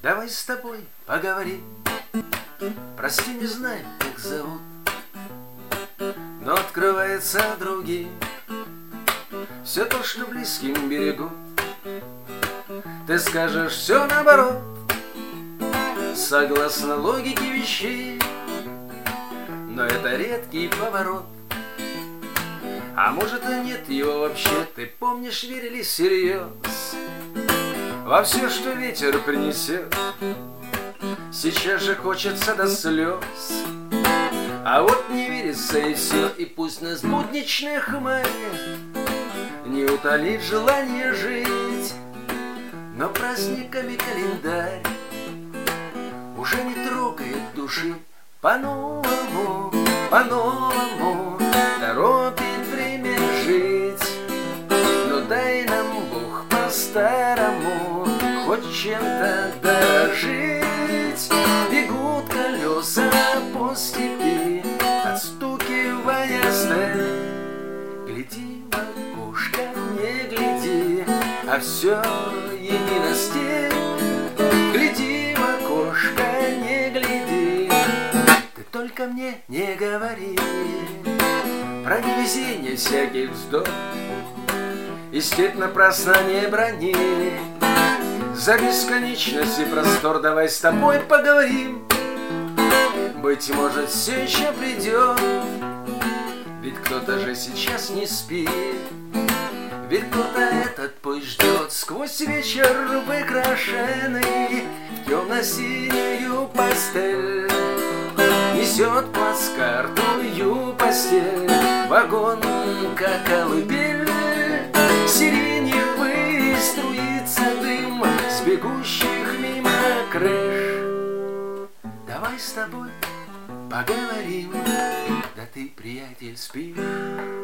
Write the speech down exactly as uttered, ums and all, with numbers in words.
Давай с тобой поговорим. Прости, не знаю, как зовут, но открывается другим все то, что близким берегут. Ты скажешь все наоборот, согласно логике вещей, но это редкий поворот. А может и нет его вообще. Ты помнишь, верили всерьез во все, что ветер принесет. Сейчас же хочется до слез, а вот не верится и все. И пусть нас будничная хмарь не утолит желание жить, но праздниками календарь уже не трогает души. По-новому, по-новому торопит время жить. Но дай нам Бог по-старому хоть чем-то дожить. Бегут колеса по степи, отстукивая сталь. Гляди в окошко, не гляди, а все едино степь. Гляди в окошко, не гляди, ты только мне не говори про невезение, всякий вздох, и степь напрасно не брони. За бесконечность и простор давай с тобой поговорим. Быть может, все еще придет, ведь кто-то же сейчас не спит, ведь кто-то этот путь ждет. Сквозь вечер выкрашенный в темно-синюю пастель несет плацкартную постель вагон, как колыбель. Сиреневый струится дым с бегущих мимо крыш. Давай с тобой поговорим, да ты, приятель, спишь.